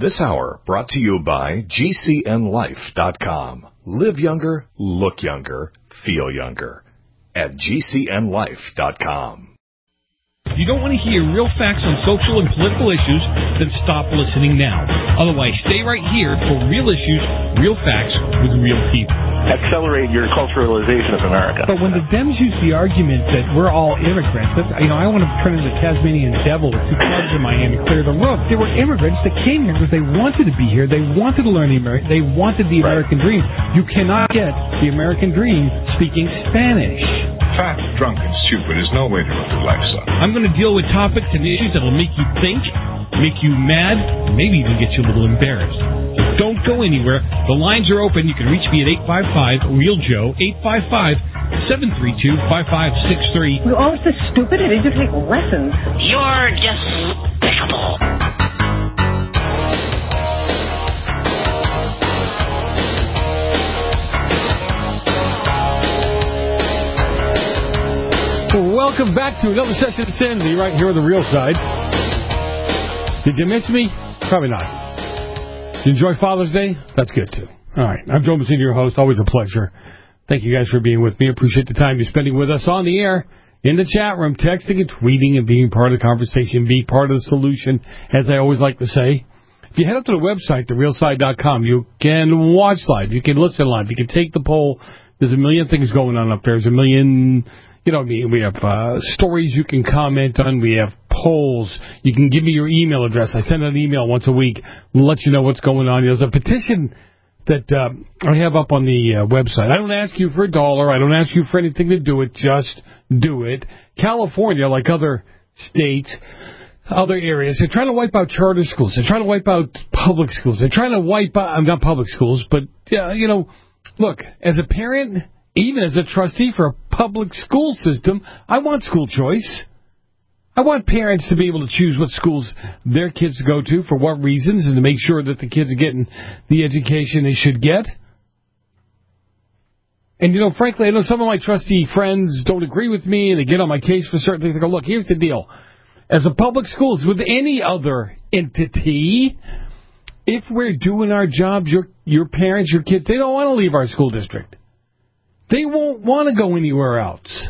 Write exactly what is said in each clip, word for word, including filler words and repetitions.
This hour brought to you by G C N life dot com. Live younger, look younger, feel younger. At G C N life dot com. If you don't want to hear real facts on social and political issues, then stop listening now. Otherwise, stay right here for real issues, real facts with real people. Accelerate your culturalization of America. But when the Dems use the argument that we're all immigrants, that, you know, I want to turn into the Tasmanian devil with two clubs in Miami, clear the road. They were immigrants that came here because they wanted to be here. They wanted to learn the American. They wanted the American dream. You cannot get the American dream speaking Spanish. Fat, drunk, and stupid is no way to live your life, son. I'm going to deal with topics and issues that will make you think, make you mad, maybe even get you a little embarrassed. So don't go anywhere. The lines are open. You can reach me at eight five five, real joe, eight five five, seven three two, five five six three. You're always so stupid. I need to take lessons. You're despicable. Welcome back to another session of Insanity right here on the Real Side. Did you miss me? Probably not. Did you enjoy Father's Day? That's good, too. All right. I'm Joe Messina, your host. Always a pleasure. Thank you guys for being with me. Appreciate the time you're spending with us on the air, in the chat room, texting and tweeting and being part of the conversation, being part of the solution, as I always like to say. If you head up to the website, the real side dot com, you can watch live. You can listen live. You can take the poll. There's a million things going on up there. There's a million... You know, we have uh, stories you can comment on. We have polls. You can give me your email address. I send an email once a week, let you know what's going on. There's a petition that uh, I have up on the uh, website. I don't ask you for a dollar. I don't ask you for anything to do it. Just do it. California, like other states, other areas, they're trying to wipe out charter schools. They're trying to wipe out public schools. They're trying to wipe out, I'm not public schools, but, uh, you know, look, as a parent... Even as a trustee for a public school system, I want school choice. I want parents to be able to choose what schools their kids go to, for what reasons, and to make sure that the kids are getting the education they should get. And, you know, frankly, I know some of my trustee friends don't agree with me, and they get on my case for certain things. They go, look, here's the deal. As a public school, with any other entity, if we're doing our jobs, your your parents, your kids, they don't want to leave our school district. They won't want to go anywhere else.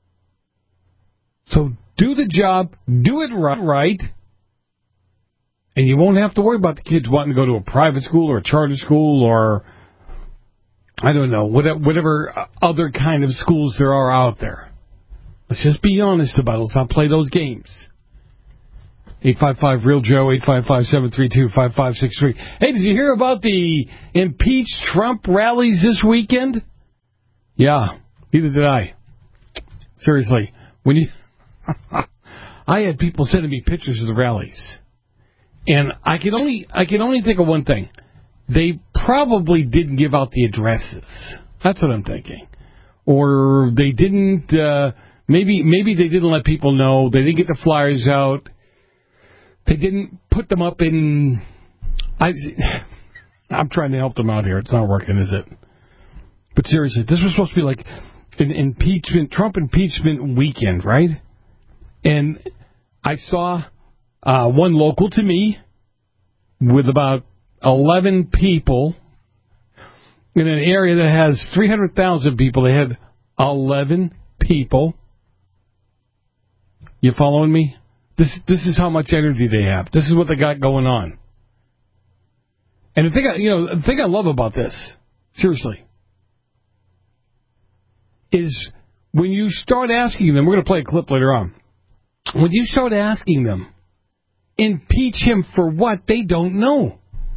So do the job, do it right, and you won't have to worry about the kids wanting to go to a private school or a charter school or, I don't know, whatever other kind of schools there are out there. Let's just be honest about it. Let's not play those games. eight five five, real joe, eight five five, seven three two, five five six three. Hey, did you hear about the impeach Trump rallies this weekend? Yeah, neither did I. Seriously, when you, I had people sending me pictures of the rallies, and I can only I can only think of one thing: they probably didn't give out the addresses. That's what I'm thinking, or they didn't. Uh, maybe maybe they didn't let people know. They didn't get the flyers out. They didn't put them up in. I, I'm trying to help them out here. It's not working, is it? But seriously, this was supposed to be like an impeachment, Trump impeachment weekend, right? And I saw uh, one local to me with about eleven people in an area that has three hundred thousand people. They had eleven people. You following me? This this is how much energy they have. This is what they got going on. And the thing I, you know, the thing I love about this, seriously, is when you start asking them, we're going to play a clip later on, when you start asking them, impeach him for what, they don't know.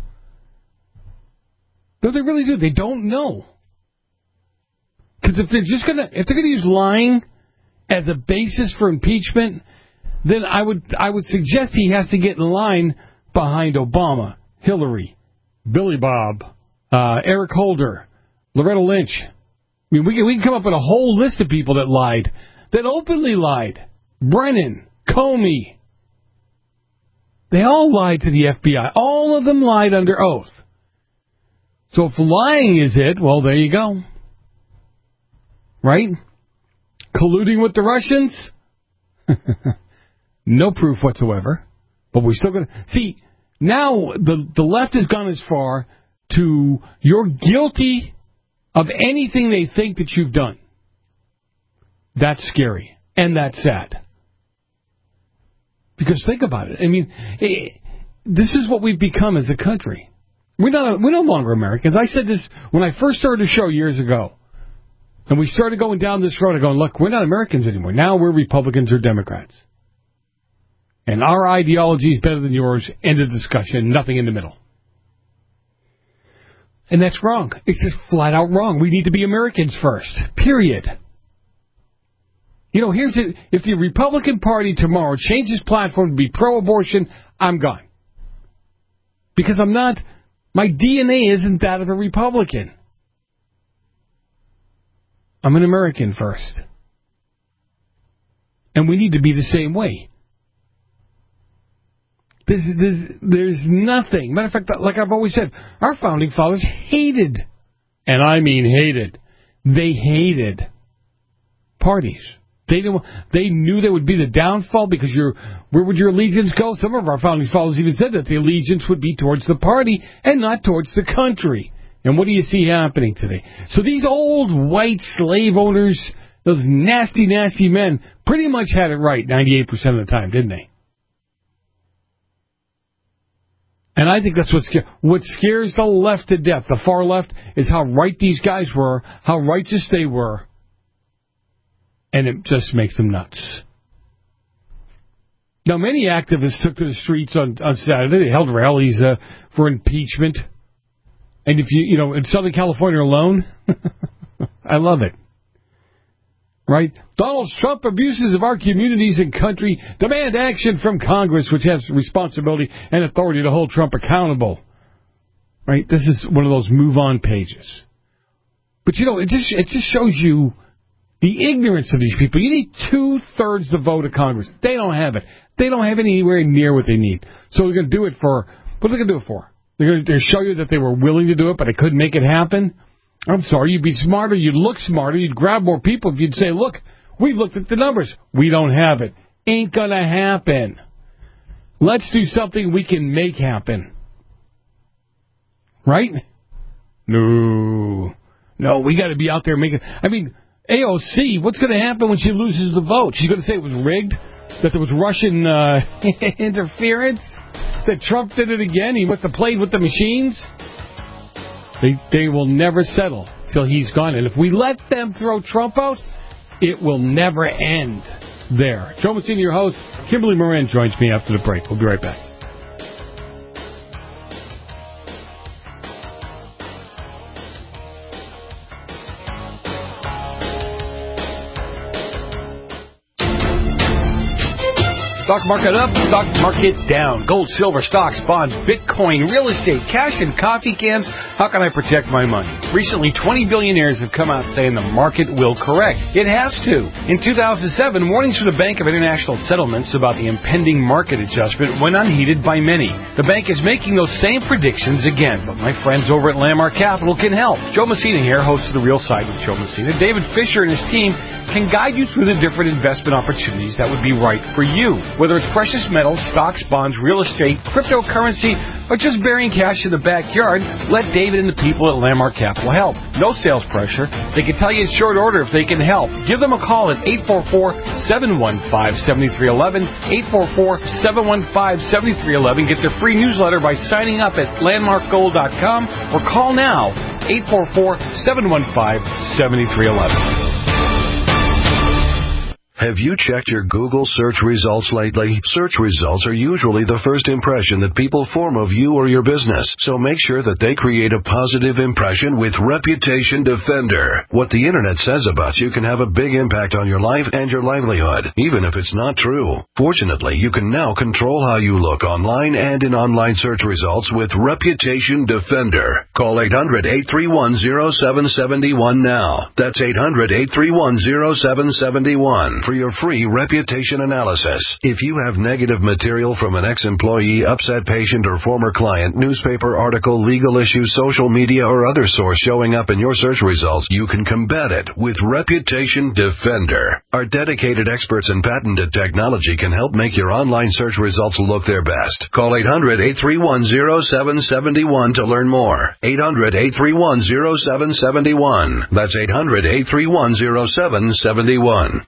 No, they really do. They don't know. Because if they're just going to, if they're going to use lying as a basis for impeachment, then I would, I would suggest he has to get in line behind Obama, Hillary, Billy Bob, uh, Eric Holder, Loretta Lynch. I mean, we can, we can come up with a whole list of people that lied, that openly lied. Brennan, Comey. They all lied to the F B I. All of them lied under oath. So if lying is it, well, there you go. Right? Colluding with the Russians? No proof whatsoever. But we're still going to... See, Now the the left has gone as far to you're guilty of anything they think that you've done. That's scary, and that's sad. Because think about it. I mean, it, this is what we've become as a country. We're not. We're no longer Americans. I said this when I first started the show years ago, and we started going down this road. I go, look, we're not Americans anymore. Now we're Republicans or Democrats, and our ideology is better than yours. End of discussion. Nothing in the middle. And that's wrong. It's just flat out wrong. We need to be Americans first. Period. You know, here's it. If the Republican Party tomorrow changes platform to be pro-abortion, I'm gone. Because I'm not, my D N A isn't that of a Republican. I'm an American first. And we need to be the same way. There's, there's, there's nothing. Matter of fact, like I've always said, our founding fathers hated, and I mean hated, they hated parties. They didn't, they knew there would be the downfall because your where would your allegiance go? Some of our founding fathers even said that the allegiance would be towards the party and not towards the country. And what do you see happening today? So these old white slave owners, those nasty, nasty men, pretty much had it right ninety-eight percent of the time, didn't they? And I think that's what scares, what scares the left to death, the far left, is how right these guys were, how righteous they were. And it just makes them nuts. Now, many activists took to the streets on, on Saturday. They held rallies uh, for impeachment. And if you, you know, in Southern California alone, I love it. Right? Donald Trump abuses of our communities and country. Demand action from Congress, which has responsibility and authority to hold Trump accountable. Right? This is one of those move on pages. But, you know, it just it just shows you the ignorance of these people. You need two-thirds the vote of Congress. They don't have it. They don't have it anywhere near what they need. So they're going to do it for, what are they going to do it for? They're going to show you that they were willing to do it, but they couldn't make it happen? I'm sorry, you'd be smarter, you'd look smarter, you'd grab more people if you'd say, look, we've looked at the numbers. We don't have it. Ain't going to happen. Let's do something we can make happen. Right? No. No, we got to be out there making, I mean, A O C, what's going to happen when she loses the vote? She's going to say it was rigged? That there was Russian uh, interference? That Trump did it again? He must have played with the machines? They, they will never settle till he's gone. And if we let them throw Trump out, it will never end there. Joe Messina, your host. Kimberly Moran joins me after the break. We'll be right back. Stock market up, stock market down. Gold, silver, stocks, bonds, Bitcoin, real estate, cash, and coffee cans. How can I protect my money? Recently, twenty billionaires have come out saying the market will correct. It has to. In two thousand seven, warnings from the Bank of International Settlements about the impending market adjustment went unheeded by many. The bank is making those same predictions again, but my friends over at Landmark Capital can help. Joe Messina here, host of The Real Side with Joe Messina. David Fisher and his team can guide you through the different investment opportunities that would be right for you. Whether it's precious metals, stocks, bonds, real estate, cryptocurrency, or just burying cash in the backyard, let David and the people at Landmark Capital help. No sales pressure. They can tell you in short order if they can help. Give them a call at eight four four, seven one five, seven three one one, eight four four, seven one five, seven three one one. Get their free newsletter by signing up at landmark gold dot com or call now, eight four four, seven one five, seven three one one. Have you checked your Google search results lately? Search results are usually the first impression that people form of you or your business, so make sure that they create a positive impression with Reputation Defender. What the Internet says about you can have a big impact on your life and your livelihood, even if it's not true. Fortunately, you can now control how you look online and in online search results with Reputation Defender. Call eight hundred, eight three one, zero seven seven one now. That's eight hundred, eight three one, zero seven seven one. for your free reputation analysis. If you have negative material from an ex-employee, upset patient, or former client, newspaper article, legal issue, social media, or other source showing up in your search results, you can combat it with Reputation Defender. Our dedicated experts in patented technology can help make your online search results look their best. Call eight hundred, eight three one, zero seven seven one to learn more. eight hundred, eight three one, zero seven seven one. That's eight hundred, eight three one, zero seven seven one.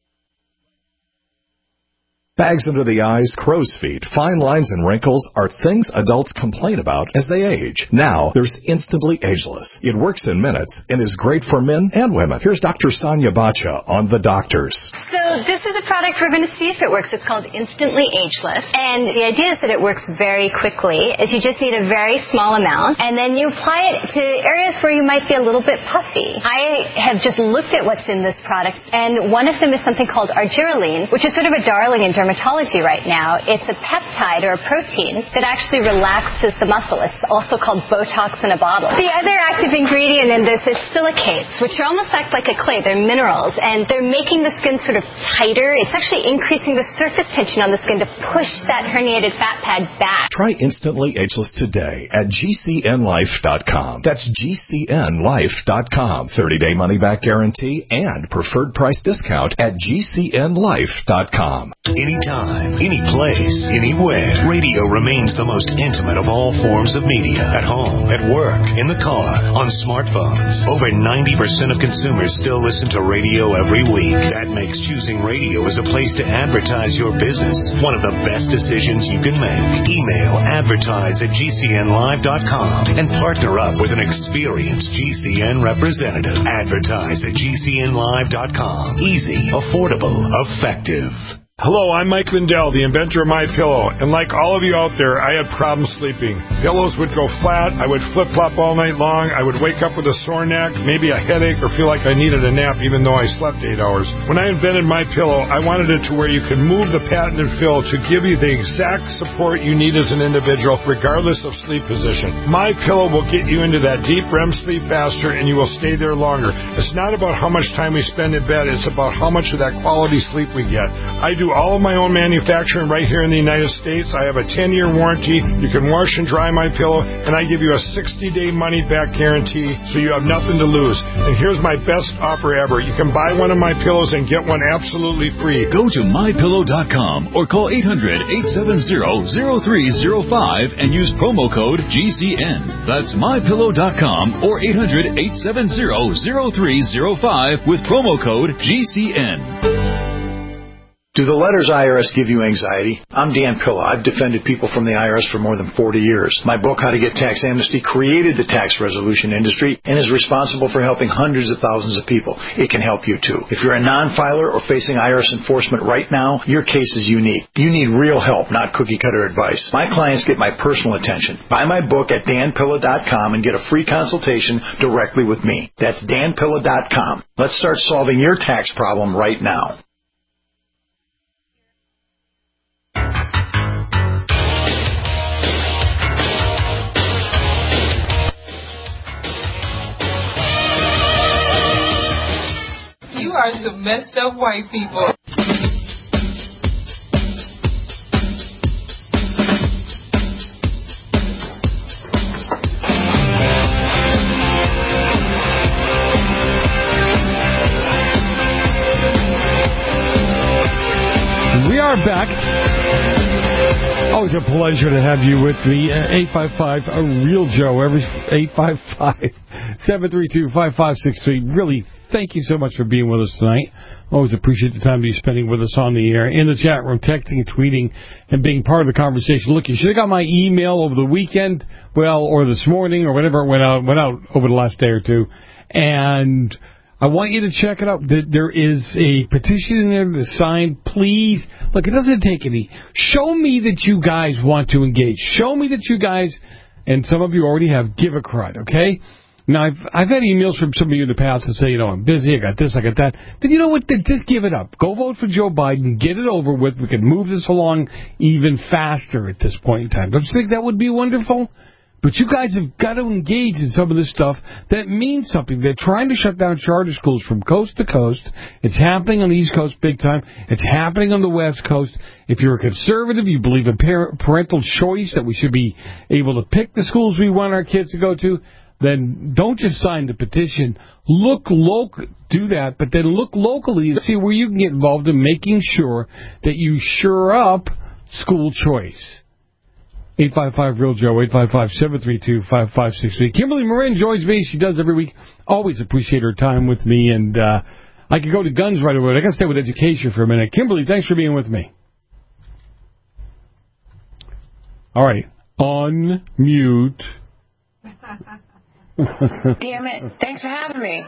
Bags under the eyes, crow's feet, fine lines, and wrinkles are things adults complain about as they age. Now, there's Instantly Ageless. It works in minutes and is great for men and women. Here's Doctor Sonia Bacha on The Doctors. So this is a product we're going to see if it works. It's called Instantly Ageless. And the idea is that it works very quickly. Is you just need a very small amount, and then you apply it to areas where you might be a little bit puffy. I have just looked at what's in this product, and one of them is something called argireline, which is sort of a darling in dermatology right now. It's a peptide or a protein that actually relaxes the muscle. It's also called Botox in a bottle. The other active ingredient in this is silicates, which are almost act like a clay. They're minerals, and they're making the skin sort of tighter. It's actually increasing the surface tension on the skin to push that herniated fat pad back. Try Instantly Ageless today at G C N life dot com. That's G C N life dot com. thirty-day money-back guarantee and preferred price discount at G C N life dot com. Anytime, any place, anywhere. Radio remains the most intimate of all forms of media. At home, at work, in the car, on smartphones. Over ninety percent of consumers still listen to radio every week. That makes choosing radio as a place to advertise your business one of the best decisions you can make. Email advertise at G C N live dot com and partner up with an experienced G C N representative. Advertise at G C N live dot com. Easy, affordable, effective. Hello, I'm Mike Lindell, the inventor of MyPillow, and like all of you out there, I had problems sleeping. Pillows would go flat, I would flip-flop all night long, I would wake up with a sore neck, maybe a headache, or feel like I needed a nap even though I slept eight hours. When I invented MyPillow, I wanted it to where you could move the patented fill to give you the exact support you need as an individual, regardless of sleep position. MyPillow will get you into that deep R E M sleep faster, and you will stay there longer. It's not about how much time we spend in bed, it's about how much of that quality sleep we get. I do all of my own manufacturing right here in the United States. I have a ten-year warranty. You can wash and dry my pillow, and I give you a sixty-day money-back guarantee, so you have nothing to lose. And here's my best offer ever. You can buy one of my pillows and get one absolutely free. Go to my pillow dot com or call eight hundred, eight seven zero, zero three zero five and use promo code G C N. That's my pillow dot com or eight hundred, eight seven zero, zero three zero five with promo code G C N. Do the letters I R S give you anxiety? I'm Dan Pilla. I've defended people from the I R S for more than forty years. My book, How to Get Tax Amnesty, created the tax resolution industry and is responsible for helping hundreds of thousands of people. It can help you too. If you're a non-filer or facing I R S enforcement right now, your case is unique. You need real help, not cookie-cutter advice. My clients get my personal attention. Buy my book at Dan Pilla dot com and get a free consultation directly with me. That's Dan Pilla dot com. Let's start solving your tax problem right now. You are some messed up white people. We are back. Always a pleasure to have you with me. Uh, eight five five, a real Joe. Every eight five five, seven three two, five five six three. Really, thank you so much for being with us tonight. Always appreciate the time that you're spending with us on the air, in the chat room, texting and tweeting, and being part of the conversation. Look, you should have got my email over the weekend, well, or this morning, or whenever it went out, went out over the last day or two. And I want you to check it out. There is a petition in there to sign. Please, look, it doesn't take any. Show me that you guys want to engage. Show me that you guys, and some of you already have, give a crud, okay? Now, I've, I've had emails from some of you in the past that say, you know, I'm busy, I got this, I got that. Then you know what? Then just give it up. Go vote for Joe Biden. Get it over with. We can move this along even faster at this point in time. Don't you think that would be wonderful? But you guys have got to engage in some of this stuff that means something. They're trying to shut down charter schools from coast to coast. It's happening on the East Coast big time. It's happening on the West Coast. If you're a conservative, you believe in par- parental choice, that we should be able to pick the schools we want our kids to go to, then don't just sign the petition. Look local, do that, but then look locally to see where you can get involved in making sure that you shore up school choice. eight five five real Joe, eight five five, seven three two, five five six three. Kimberly Marin joins me. She does every week. Always appreciate her time with me. And uh, I could go to guns right away. I got to stay with education for a minute. Kimberly, thanks for being with me. All right. Unmute. Damn it. Thanks for having me.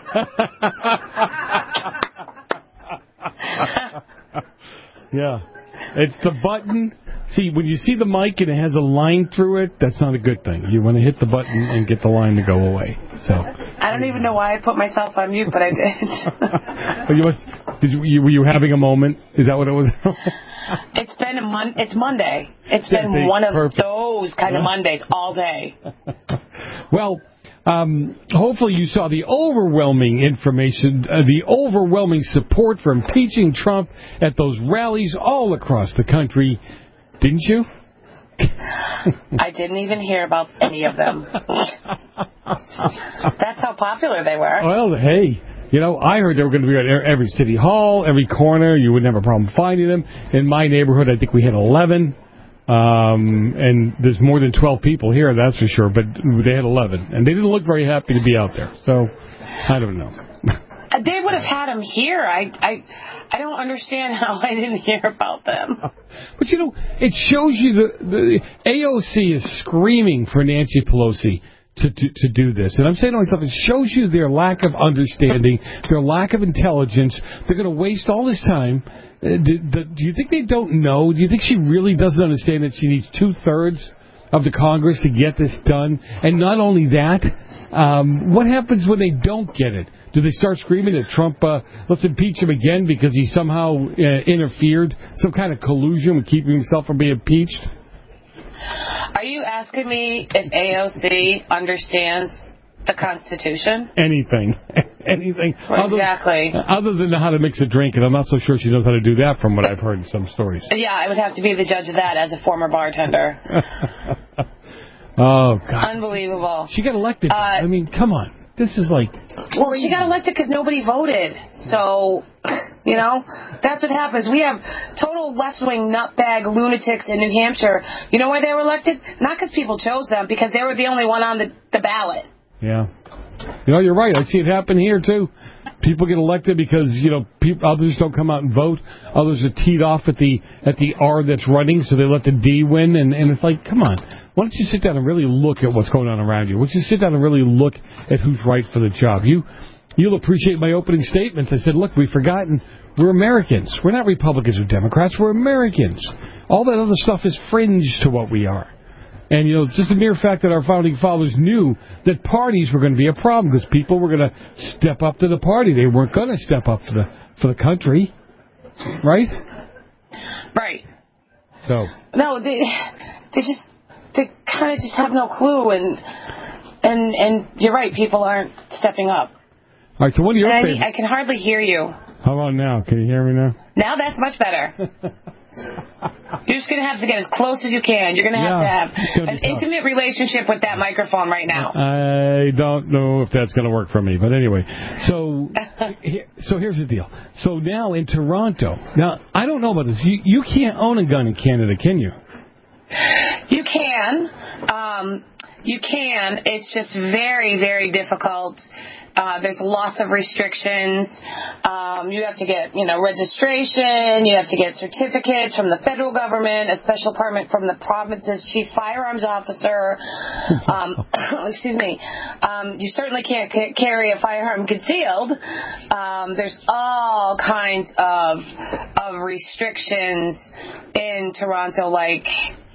Yeah. It's the button. See, when you see the mic and it has a line through it, that's not a good thing. You want to hit the button and get the line to go away. So. I don't even know why I put myself on mute, but I did. But you must, did you, were you having a moment? Is that what it was? It's been a mon- It's Monday. It's Yeah, been they- one of perfect. those kind of Mondays all day. Well, um, hopefully you saw the overwhelming information, uh, the overwhelming support for impeaching Trump at those rallies all across the country. Didn't you? I didn't even hear about any of them. That's how popular they were. Well, hey, you know, I heard they were going to be at every city hall, every corner. You wouldn't have a problem finding them. In my neighborhood, I think we had eleven. Um, and there's more than twelve people here, that's for sure. But they had eleven. And they didn't look very happy to be out there. So, I don't know. They would have had them here. I, I, I don't understand how I didn't hear about them. But, you know, it shows you the, the A O C is screaming for Nancy Pelosi to, to, to do this. And I'm saying to myself, it shows you their lack of understanding, their lack of intelligence. They're going to waste all this time. Uh, do, do, do you think they don't know? Do you think she really doesn't understand that she needs two-thirds of the Congress to get this done? And not only that, um, what happens when they don't get it? Do they start screaming that Trump, uh, let's impeach him again because he somehow uh, interfered, some kind of collusion with keeping himself from being impeached? Are you asking me if A O C understands the Constitution? Anything. Anything. Exactly. Other, other than how to mix a drink, and I'm not so sure she knows how to do that from what I've heard in some stories. Yeah, I would have to be the judge of that as a former bartender. Oh, God. Unbelievable. She got elected. Uh, I mean, come on. This is like... Well, she got elected because nobody voted. So, you know, that's what happens. We have total left-wing nutbag lunatics in New Hampshire. You know why they were elected? Not because people chose them, because they were the only one on the, the ballot. Yeah. You know, you're right. I see it happen here, too. People get elected because, you know, people, others don't come out and vote. Others are teed off at the at the R that's running, so they let the D win. And, and it's like, come on. Why don't you sit down and really look at what's going on around you? Why don't you sit down and really look at who's right for the job? You, you'll appreciate my opening statements. I said, look, we've forgotten we're Americans. We're not Republicans or Democrats. We're Americans. All that other stuff is fringe to what we are. And, you know, just the mere fact that our founding fathers knew that parties were going to be a problem because people were going to step up to the party. They weren't going to step up for the for the country. Right? Right. So. No, they, they just... They kind of just have no clue, and and and you're right. People aren't stepping up. All right. So what are your and favorites? I, I can hardly hear you. How about now? Can you hear me now? Now that's much better. You're just gonna have to get as close as you can. You're gonna have yeah, to have an intimate relationship with that microphone right now. I don't know if that's gonna work for me, but anyway. So so here's the deal. So now in Toronto, now I don't know about this. You you can't own a gun in Canada, can you? You can. Um, you can. It's just very, very difficult. Uh, there's lots of restrictions. Um, you have to get, you know, registration. You have to get certificates from the federal government, a special permit from the province's chief firearms officer. Um, excuse me. Um, you certainly can't c- carry a firearm concealed. Um, there's all kinds of of restrictions in Toronto, like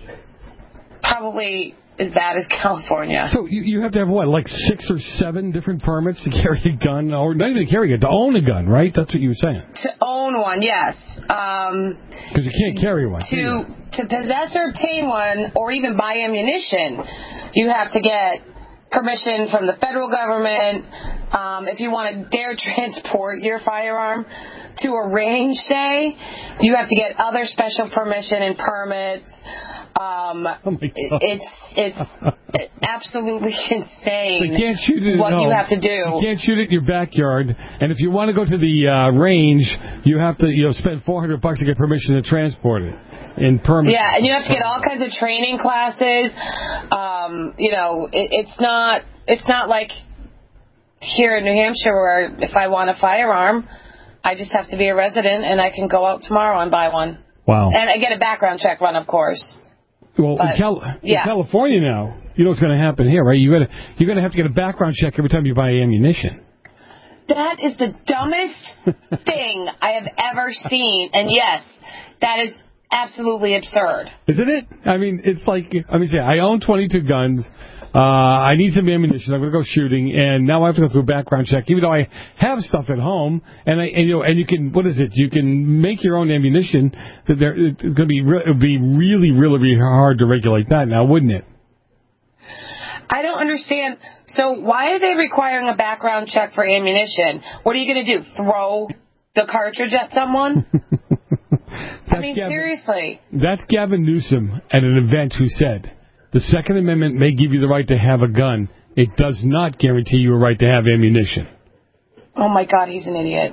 probably as bad as California. So you, you have to have, what, like six or seven different permits to carry a gun? Or not even to carry it, to own a gun, right? That's what you were saying. To own one, yes. Um, because you can't carry one. To to possess or obtain one, or even buy ammunition, You have to get permission from the federal government. Um, if you want to dare transport your firearm to a range, say, you have to get other special permission and permits. Um, oh my God. It's it's absolutely insane. They can't shoot it what at you home. have to do. You can't shoot it in your backyard, and if you want to go to the uh, range, you have to you know spend four hundred bucks to get permission to transport it in permit. Yeah, and you have to get all kinds of training classes. Um, you know, it, it's not it's not like here in New Hampshire where if I want a firearm, I just have to be a resident and I can go out tomorrow and buy one. Wow. And I get a background check run, of course. Well, But, in, Cal- yeah. in California now, you know what's going to happen here, right? You're going to you're going to have to get a background check every time you buy ammunition. That is the dumbest thing I have ever seen. And yes, that is absolutely absurd. Isn't it? I mean, it's like, I mean, say, I own twenty-two guns. Uh, I need some ammunition. I'm going to go shooting, and now I have to go through a background check, even though I have stuff at home. And I, and you know, and you can, what is it? You can make your own ammunition. That there, it's going to be, re- it'd be really, really, really hard to regulate that now, wouldn't it? I don't understand. So why are they requiring a background check for ammunition? What are you going to do? Throw the cartridge at someone? I mean, Gavin, seriously. That's Gavin Newsom at an event who said, the Second Amendment may give you the right to have a gun. It does not guarantee you a right to have ammunition. Oh, my God, he's an idiot.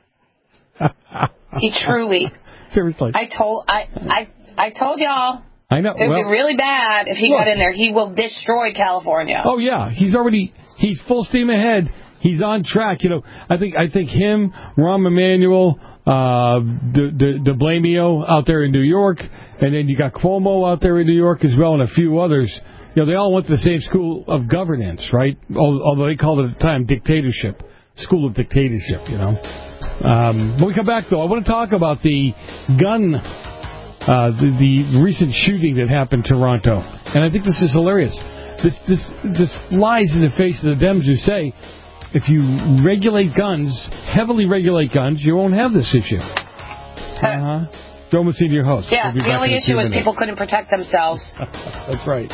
He truly. Seriously. I told I I, I told y'all. I know. It would well, be really bad if he look, got in there. He will destroy California. Oh, yeah. He's already, he's full steam ahead. He's on track. You know, I think I think him, Rahm Emanuel, uh, De, De, De Blasio out there in New York, and then you got Cuomo out there in New York as well, and a few others. You know, they all went to the same school of governance, right? Although they called it at the time dictatorship, school of dictatorship, you know. Um, when we come back, though, I want to talk about the gun, uh, the, the recent shooting that happened in Toronto. And I think this is hilarious. This, this, this flies in the face of the Dems who say, if you regulate guns, heavily regulate guns, you won't have this issue. Uh-huh. Joe Messina, your host. Yeah, We'll the only issue is minutes. people couldn't protect themselves. That's right.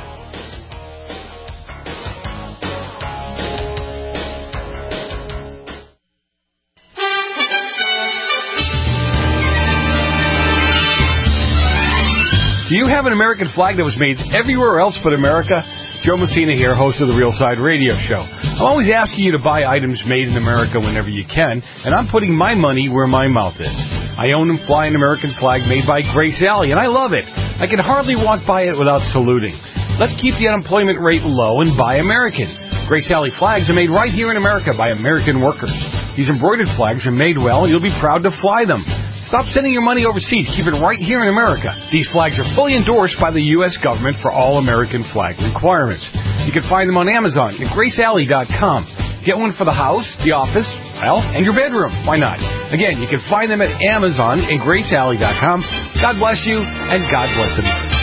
Do you have an American flag that was made everywhere else but America? Joe Messina here, host of the Real Side Radio Show. I'm always asking you to buy items made in America whenever you can, and I'm putting my money where my mouth is. I own and fly an American flag made by Grace Alley, and I love it. I can hardly walk by it without saluting. Let's keep the unemployment rate low and buy American. Grace Alley flags are made right here in America by American workers. These embroidered flags are made well, and you'll be proud to fly them. Stop sending your money overseas. Keep it right here in America. These flags are fully endorsed by the U S government for all American flag requirements. You can find them on Amazon at grace alley dot com. Get one for the house, the office, well, and your bedroom. Why not? Again, you can find them at Amazon and grace alley dot com. God bless you, and God bless America.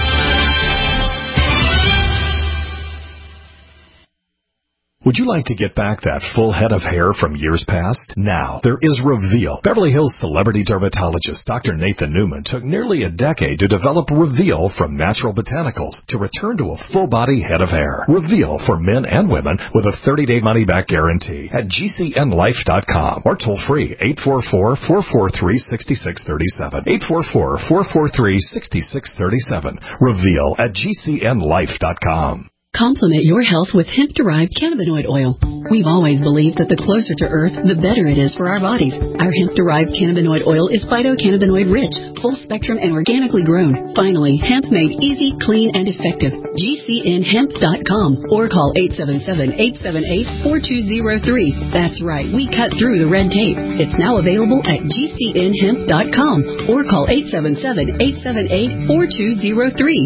Would you like to get back that full head of hair from years past? Now, there is Reveal. Beverly Hills celebrity dermatologist Doctor Nathan Newman took nearly a decade to develop Reveal from natural botanicals to return to a full-body head of hair. Reveal for men and women with a thirty-day money-back guarantee at G C N life dot com or toll-free eight four four, four four three, six six three seven. eight four four, four four three, six six three seven. Reveal at G C N life dot com. Complement your health with hemp-derived cannabinoid oil. We've always believed that the closer to Earth, the better it is for our bodies. Our hemp-derived cannabinoid oil is phytocannabinoid rich, full spectrum, and organically grown. Finally, hemp made easy, clean, and effective. G C N hemp dot com or call eight seven seven, eight seven eight, four two zero three. That's right, we cut through the red tape. It's now available at G C N hemp dot com or call eight seven seven, eight seven eight, four two zero three.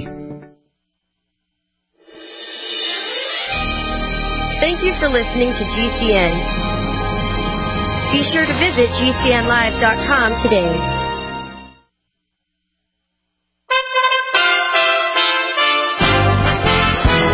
Thank you for listening to G C N. Be sure to visit G C N live dot com today. U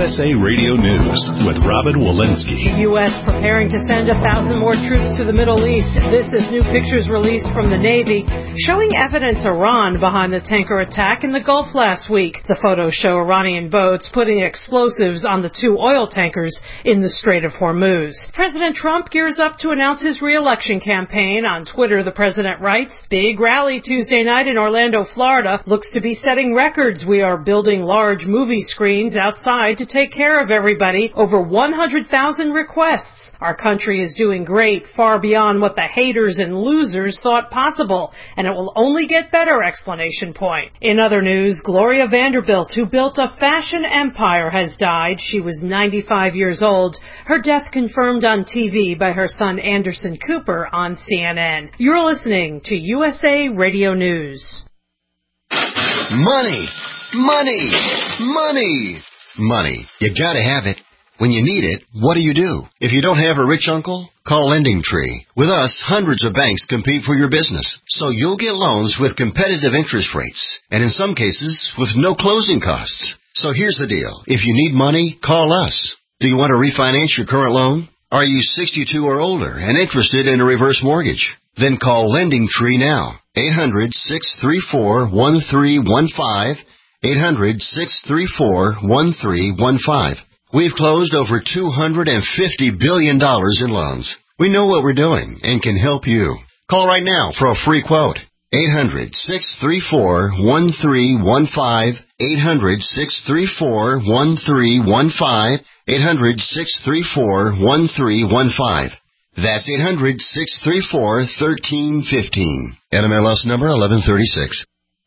S A Radio News with Robin Walensky. U S preparing to send a thousand more troops to the Middle East. This is new pictures released from the Navy showing evidence Iran behind the tanker attack in the Gulf last week. The photos show Iranian boats putting explosives on the two oil tankers in the Strait of Hormuz. President Trump gears up to announce his re-election campaign. On Twitter, the president writes, "Big rally Tuesday night in Orlando, Florida. Looks to be setting records. We are building large movie screens outside to take care of everybody. Over one hundred thousand requests. Our country is doing great, far beyond what the haters and losers thought possible, and it will only get better!" Explanation point. In other news, Gloria Vanderbilt, who built a fashion empire, has died. She was ninety-five years old. Her death confirmed on T V by her son Anderson Cooper on C N N. You're listening to U S A Radio News. Money! Money! Money! Money. You gotta have it. When you need it, what do you do? If you don't have a rich uncle, call Lending Tree. With us, hundreds of banks compete for your business, so you'll get loans with competitive interest rates, and in some cases, with no closing costs. So here's the deal. If you need money, call us. Do you want to refinance your current loan? Are you sixty-two or older and interested in a reverse mortgage? Then call Lending Tree now. eight hundred, six three four, one three one five. eight hundred, six three four, one three one five. We've closed over two hundred fifty billion dollars in loans. We know what we're doing and can help you. Call right now for a free quote. eight hundred, six three four, one three one five. eight hundred, six three four, one three one five. eight hundred, six three four, one three one five. That's eight hundred, six three four, one three one five. N M L S number eleven thirty-six.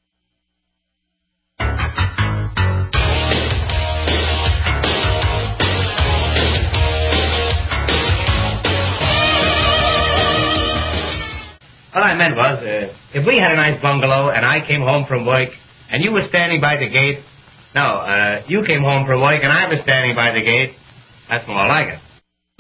What I meant was, uh, if we had a nice bungalow and I came home from work and you were standing by the gate, no, uh, you came home from work and I was standing by the gate, that's more like it.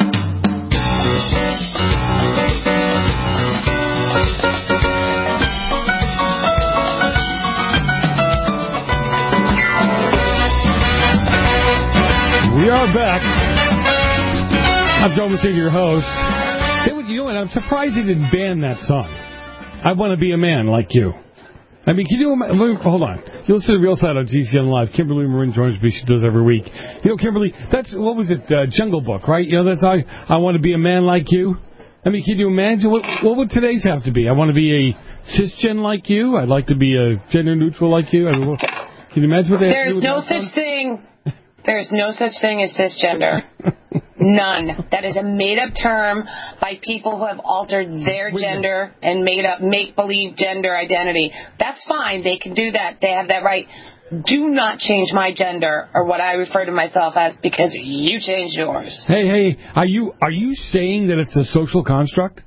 We are back. I'm Joe Messina, your host. You know what? I'm surprised they didn't ban that song. I want to be a man like you. I mean, can you imagine? Hold on. You listen to Real Side on G C N Live. Kimberly Marin joins me. She does every week. You know, Kimberly, that's, what was it, uh, Jungle Book, right? You know, that's I, I want to be a man like you. I mean, can you imagine? What, what would today's have to be? I want to be a cisgen like you. I'd like to be a gender neutral like you. I mean, what, can you imagine what they There's have to do no with such song? thing. There's no such thing as cisgender. None. That is a made-up term by people who have altered their gender and made up make-believe gender identity. That's fine. They can do that. They have that right. Do not change my gender, or what I refer to myself as, because you changed yours. Hey, hey, are you are you saying that it's a social construct?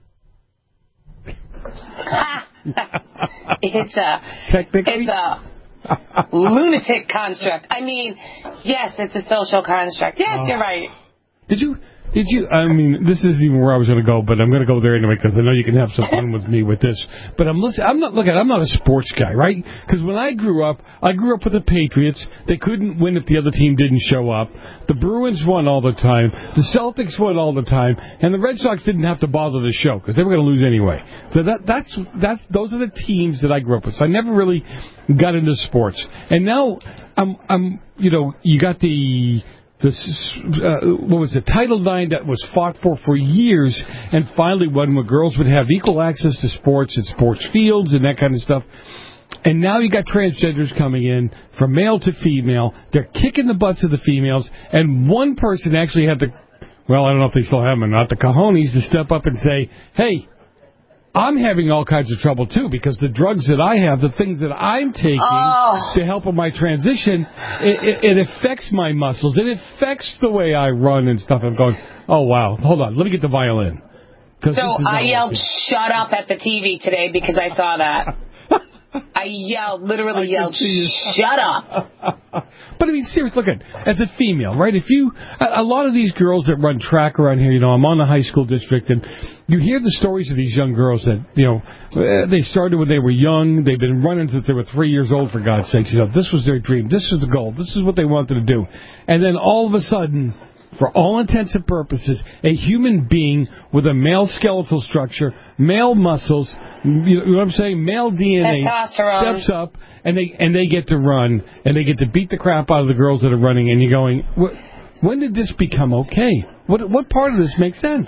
It's a Technically? it's a lunatic construct. I mean, yes, it's a social construct. Yes, Oh. you're right. Did you, did you, I mean, this isn't even where I was going to go, but I'm going to go there anyway because I know you can have some fun with me with this. But I'm listening, I'm not, look, I'm not a sports guy, right? Because when I grew up, I grew up with the Patriots. They couldn't win if the other team didn't show up. The Bruins won all the time. The Celtics won all the time. And the Red Sox didn't have to bother the show because they were going to lose anyway. So that, that's, that's, those are the teams that I grew up with. So I never really got into sports. And now, I'm, I'm, you know, you got the, This uh, what was it? Title nine that was fought for for years, and finally one where girls would have equal access to sports and sports fields and that kind of stuff. And now you got transgenders coming in from male to female. They're kicking the butts of the females, and one person actually had the, well, I don't know if they still have them or not, the cojones to step up and say, hey, I'm having all kinds of trouble, too, because the drugs that I have, the things that I'm taking oh. to help with my transition, it, it, it affects my muscles. It affects the way I run and stuff. I'm going, oh, wow. Hold on. Let me get the violin. So I yelled, shut up at the T V today because I saw that. I yelled, literally I yelled, shut up. But I mean, seriously, look at as a female, right? If you, a, a lot of these girls that run track around here, you know, I'm on the high school district, and you hear the stories of these young girls that, you know, they started when they were young. They've been running since they were three years old, for God's sake. You know, this was their dream. This was the goal. This is what they wanted to do. And then all of a sudden, for all intents and purposes, a human being with a male skeletal structure, male muscles, you know what I'm saying, male D N A Testosterone. steps up, and they and they get to run, and they get to beat the crap out of the girls that are running, and you're going, when did this become okay? What what part of this makes sense?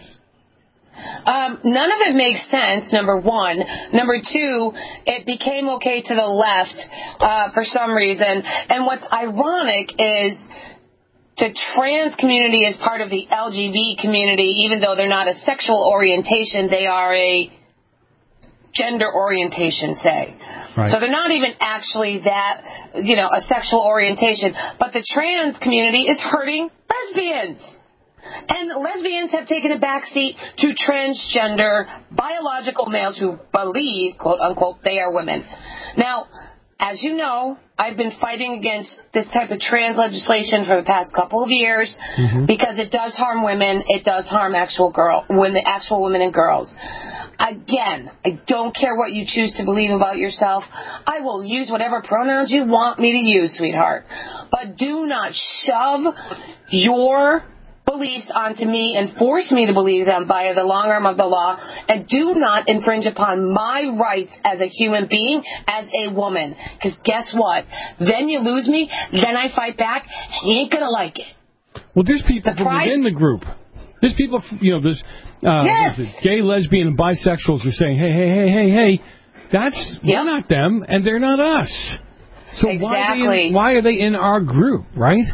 Um, none of it makes sense, number one. Number two, it became okay to the left uh, for some reason. And what's ironic is the trans community is part of the L G B T community, even though they're not a sexual orientation, they are a gender orientation, say. Right. So they're not even actually that, you know, a sexual orientation. But the trans community is hurting lesbians. And lesbians have taken a backseat to transgender biological males who believe, quote unquote, they are women. Now, as you know, I've been fighting against this type of trans legislation for the past couple of years mm-hmm. because it does harm women. It does harm actual girl, women, actual women and girls. Again, I don't care what you choose to believe about yourself. I will use whatever pronouns you want me to use, sweetheart. But do not shove your beliefs onto me and force me to believe them via the long arm of the law, and do not infringe upon my rights as a human being, as a woman. Because guess what? Then you lose me, then I fight back, and you ain't going to like it. Well, there's people the from pride- within the group. There's people, you know, there's uh, yes. what is it, gay, lesbian, and bisexuals are saying, hey, hey, hey, hey, hey, that's, yep. we're not them, and they're not us. So exactly. why, are they in, why are they in our group, right?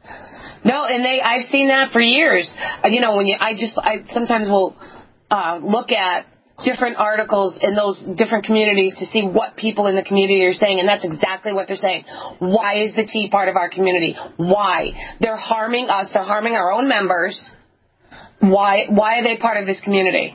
No, and they I've seen that for years. Uh, you know, when you I just I sometimes will uh, look at different articles in those different communities to see what people in the community are saying, and that's exactly what they're saying. Why is the T part of our community? Why? They're harming us. They're harming our own members. Why? Why are they part of this community?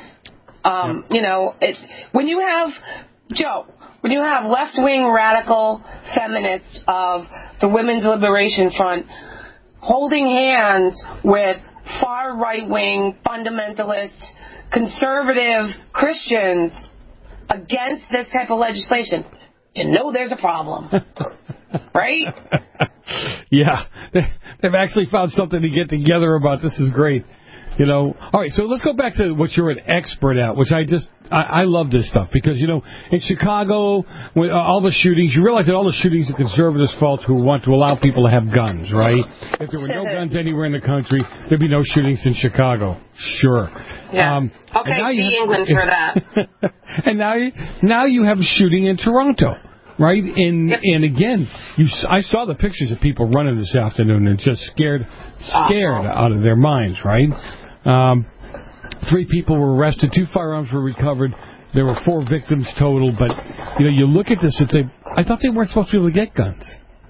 Um, you know, it, when you have Joe. When you have left-wing radical feminists of the Women's Liberation Front holding hands with far right-wing fundamentalist conservative Christians against this type of legislation, you know there's a problem. Right? Yeah. They've actually found something to get together about. This is great. You know, all right, so let's go back to what you're an expert at, which I just, I, I love this stuff because, you know, in Chicago, with uh, all the shootings, you realize that all the shootings are conservatives' fault who want to allow people to have guns, right? If there were no guns anywhere in the country, there'd be no shootings in Chicago. Sure. Yeah. Um, okay, see England for that. And now you, now you have a shooting in Toronto. Right, and yep. and again, you I saw the pictures of people running this afternoon and just scared, scared uh-huh. out of their minds. Right, um, three people were arrested, two firearms were recovered. There were four victims total. But you know, you look at this and say, I thought they weren't supposed to be able to get guns.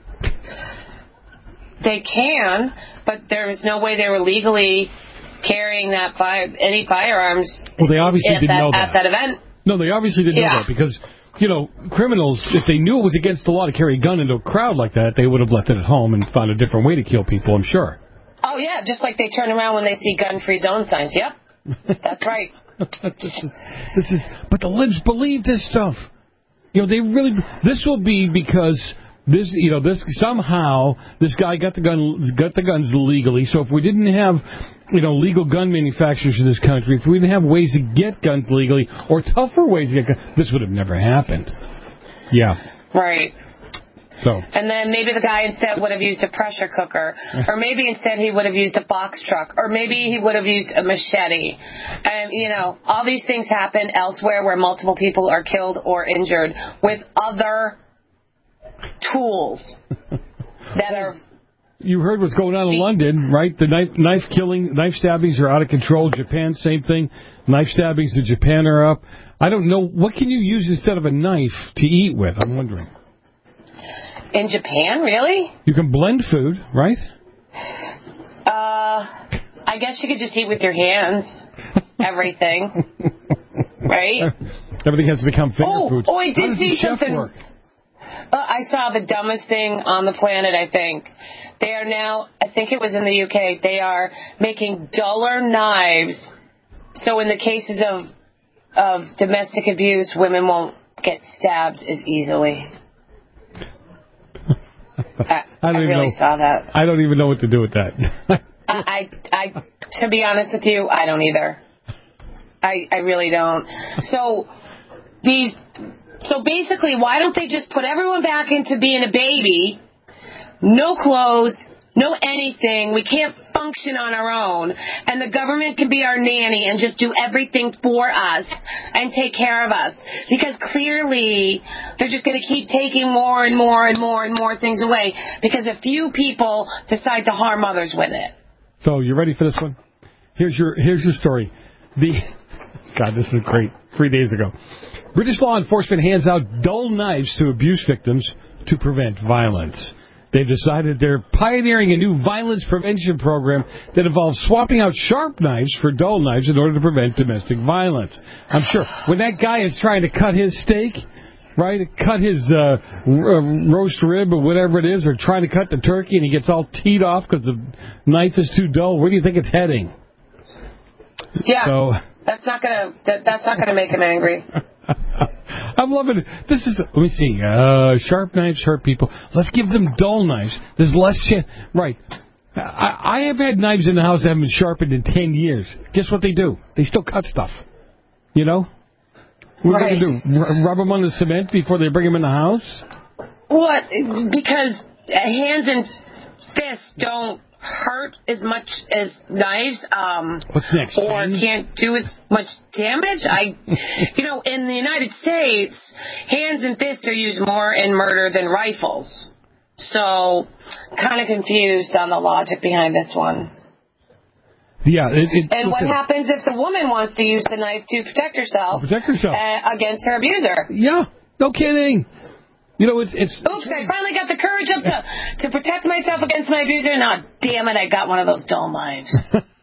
They can, but there was no way they were legally carrying that fire any firearms. Well, they obviously didn't that, know that at that event. No, they obviously didn't yeah. know that because. You know, criminals, if they knew it was against the law to carry a gun into a crowd like that, they would have left it at home and found a different way to kill people, I'm sure. Oh, yeah, just like they turn around when they see gun-free zone signs. Yep, that's right. this, is, this is, but the libs believe this stuff. You know, they really, this will be because this, you know, this somehow this guy got the gun, got the guns legally. So if we didn't have, you know, legal gun manufacturers in this country, if we didn't have ways to get guns legally or tougher ways to get guns, this would have never happened. Yeah. Right. So. And then maybe the guy instead would have used a pressure cooker, or maybe instead he would have used a box truck, or maybe he would have used a machete. And, you know, all these things happen elsewhere where multiple people are killed or injured with other tools that are... You heard what's going on in London, right? The knife, knife killing, knife stabbings are out of control. Japan, same thing. Knife stabbings in Japan are up. I don't know. What can you use instead of a knife to eat with? I'm wondering. In Japan, really? You can blend food, right? Uh, I guess you could just eat with your hands. Everything. Right? Everything has to become finger oh, foods. Oh, I did How does see the chef something. Work? Uh, I saw the dumbest thing on the planet, I think. They are now, I think it was in the U K, they are making duller knives, so in the cases of of domestic abuse, women won't get stabbed as easily. I, I, don't I even really know, saw that. I don't even know what to do with that. I, I, I, to be honest with you, I don't either. I, I really don't. So these, so basically, why don't they just put everyone back into being a baby? No clothes, no anything. We can't function on our own. And the government can be our nanny and just do everything for us and take care of us. Because clearly they're just going to keep taking more and more and more and more things away because a few people decide to harm others with it. So you ready for this one? Here's your here's your story. The God, this is great. Three days ago, British law enforcement hands out dull knives to abuse victims to prevent violence. They've decided they're pioneering a new violence prevention program that involves swapping out sharp knives for dull knives in order to prevent domestic violence. I'm sure when that guy is trying to cut his steak, right, cut his uh, roast rib or whatever it is, or trying to cut the turkey and he gets all teed off because the knife is too dull, where do you think it's heading? Yeah, so, that's not gonna that, that's not gonna make him angry. I'm loving it. This is, let me see, uh, sharp knives hurt people. Let's give them dull knives. There's less shit. Right. I, I have had knives in the house that haven't been sharpened in ten years. Guess what they do? They still cut stuff. You know? What right. are they going to do? R- rub them on the cement before they bring them in the house? What? Because hands and fists don't hurt as much as knives, um, What's next, or friend? can't do as much damage. I, you know, in the United States, hands and fists are used more in murder than rifles. So, kind of confused on the logic behind this one. Yeah. It, it, and what listen, happens if the woman wants to use the knife to protect herself, protect herself. Uh, against her abuser? Yeah, no kidding. You know, it's... it's Oops, I finally got the courage up to, to protect myself against my abuser. Now, damn it, I got one of those dull knives.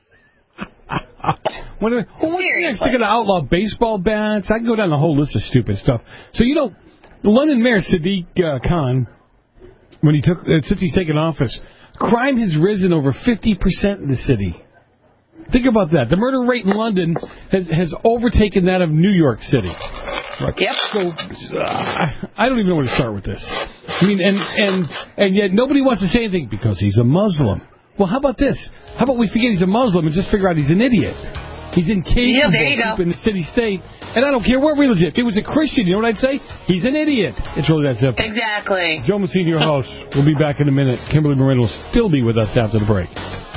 what are, well, what's next? They're going to outlaw baseball bats. I can go down the whole list of stupid stuff. So, you know, the London Mayor, Sadiq uh, Khan, when he took, uh, since he's taken office, crime has risen over fifty percent in the city. Think about that. The murder rate in London has, has overtaken that of New York City. Right. Yep. So uh, I don't even know where to start with this. I mean, and and and yet nobody wants to say anything because he's a Muslim. Well, how about this? How about we forget he's a Muslim and just figure out he's an idiot? He's incapable yeah, there you of go. keeping the city state. And I don't care what religion. If he was a Christian, you know what I'd say? He's an idiot. It's really that simple. Exactly. Joe Messina, your host. We'll be back in a minute. Kimberly Moran will still be with us after the break.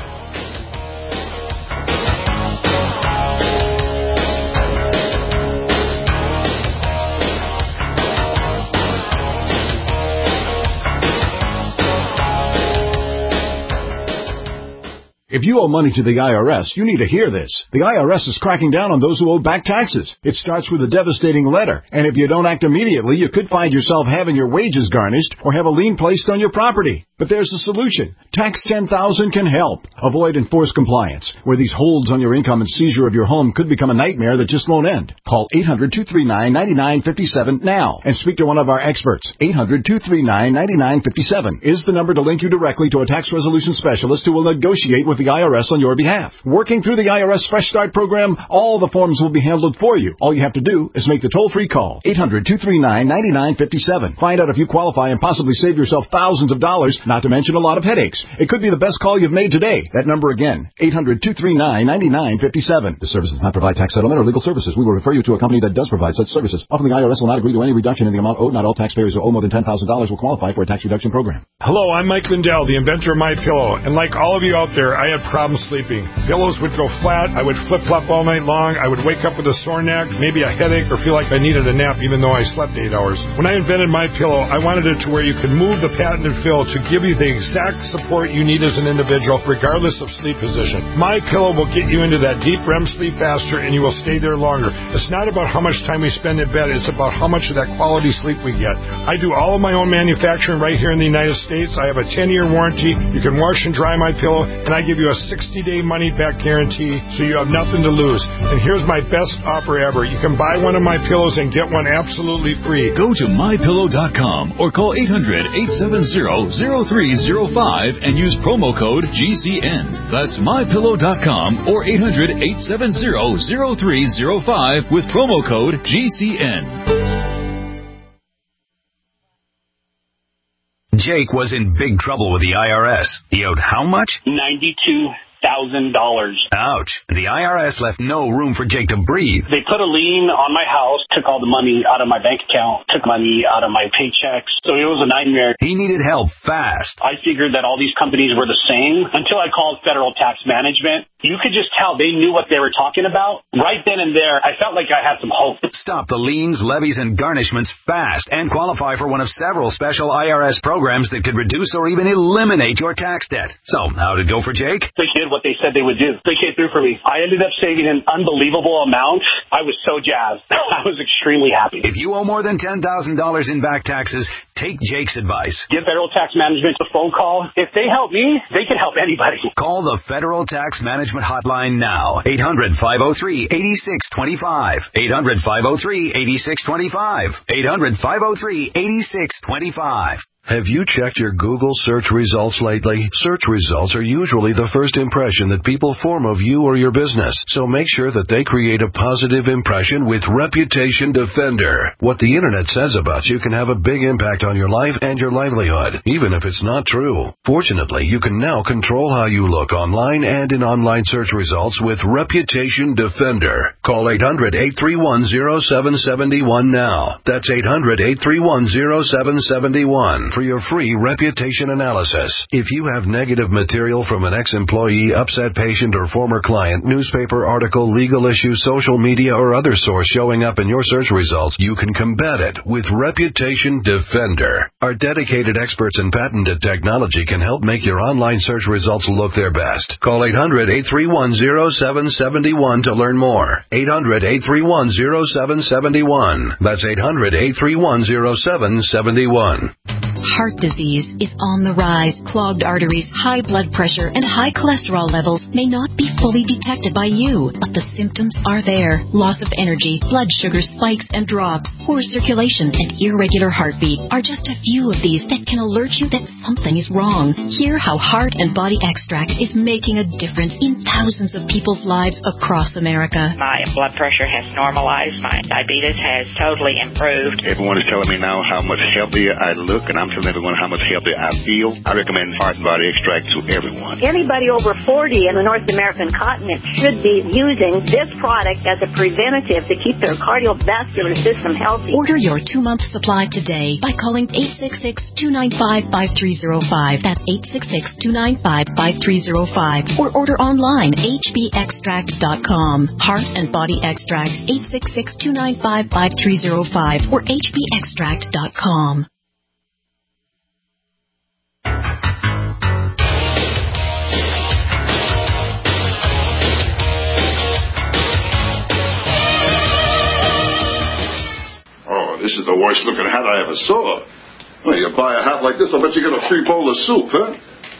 If you owe money to the I R S, you need to hear this. The I R S is cracking down on those who owe back taxes. It starts with a devastating letter, and if you don't act immediately, you could find yourself having your wages garnished or have a lien placed on your property. But there's a solution. Tax ten thousand can help. Avoid enforced compliance, where these holds on your income and seizure of your home could become a nightmare that just won't end. Call eight hundred, two three nine, nine nine five seven now and speak to one of our experts. eight hundred, two three nine, nine nine five seven is the number to link you directly to a tax resolution specialist who will negotiate with the I R S on your behalf. Working through the I R S Fresh Start program, all the forms will be handled for you. All you have to do is make the toll-free call. eight hundred, two three nine, nine nine five seven. Find out if you qualify and possibly save yourself thousands of dollars, not to mention a lot of headaches. It could be the best call you've made today. That number again, eight hundred, two three nine, nine nine five seven. The service does not provide tax settlement or legal services. We will refer you to a company that does provide such services. Often the I R S will not agree to any reduction in the amount owed. Not all taxpayers who owe more than ten thousand dollars will qualify for a tax reduction program. Hello, I'm Mike Lindell, the inventor of MyPillow. And like all of you out there, I had problems sleeping. Pillows would go flat. I would flip-flop all night long. I would wake up with a sore neck, maybe a headache, or feel like I needed a nap even though I slept eight hours. When I invented MyPillow, I wanted it to where you could move the patented fill to give give you the exact support you need as an individual, regardless of sleep position. MyPillow will get you into that deep R E M sleep faster, and you will stay there longer. It's not about how much time we spend in bed. It's about how much of that quality sleep we get. I do all of my own manufacturing right here in the United States. I have a ten-year warranty. You can wash and dry my pillow, and I give you a sixty-day money-back guarantee, so you have nothing to lose. And here's my best offer ever. You can buy one of my pillows and get one absolutely free. Go to my pillow dot com or call eight hundred, eight seven zero, zero three zero five and use promo code G C N. That's my pillow dot com or eight hundred, eight seven zero, zero three zero five with promo code G C N. Jake was in big trouble with the I R S. He owed how much? ninety-two thousand dollars. Ouch. The I R S left no room for Jake to breathe. They put a lien on my house, took all the money out of my bank account, took money out of my paychecks. So it was a nightmare. He needed help fast. I figured that all these companies were the same until I called Federal Tax Management. You could just tell they knew what they were talking about. Right then and there, I felt like I had some hope. Stop the liens, levies, and garnishments fast and qualify for one of several special I R S programs that could reduce or even eliminate your tax debt. So, how'd it go for Jake? They did what they said they would do. They came through for me. I ended up saving an unbelievable amount. I was so jazzed. I was extremely happy. If you owe more than ten thousand dollars in back taxes, take Jake's advice. Give Federal Tax Management a phone call. If they help me, they can help anybody. Call the Federal Tax Management hotline now. eight hundred, five oh three, eight six two five. eight hundred, five oh three, eight six two five. eight hundred, five oh three, eight six two five. Have you checked your Google search results lately? Search results are usually the first impression that people form of you or your business, so make sure that they create a positive impression with Reputation Defender. What the internet says about you can have a big impact on your life and your livelihood, even if it's not true. Fortunately, you can now control how you look online and in online search results with Reputation Defender. Call eight hundred, eight three one, zero seven seven one now. That's eight hundred, eight three one, zero seven seven one. For your free reputation analysis. If you have negative material from an ex-employee, upset patient, or former client, newspaper article, legal issue, social media, or other source showing up in your search results, you can combat it with Reputation Defender. Our dedicated experts in patented technology can help make your online search results look their best. Call eight hundred, eight three one, zero seven seven one to learn more. eight hundred, eight three one, zero seven seven one. That's eight hundred, eight three one, zero seven seven one. Heart disease is on the rise. Clogged arteries, high blood pressure, and high cholesterol levels may not be fully detected by you, but the symptoms are there. Loss of energy, blood sugar spikes and drops, poor circulation, and irregular heartbeat are just a few of these that can alert you that something is wrong. Hear how Heart and Body Extract is making a difference in thousands of people's lives across America. My blood pressure has normalized. My diabetes has totally improved. Everyone is telling me now how much healthier I look, and I'm telling everyone how much healthier I feel. I recommend Heart and Body Extract to everyone. Anybody over forty in the North American continent should be using this product as a preventative to keep their cardiovascular system healthy. Order your two-month supply today by calling eight six six, two nine five, five three zero five. That's eight six six, two nine five, five three zero five. Or order online, h b extract dot com. Heart and Body Extract, eight six six, two nine five, five three zero five or h b extract dot com. This is the worst looking hat I ever saw. Well, you buy a hat like this, I'll bet you get a free bowl of soup, huh?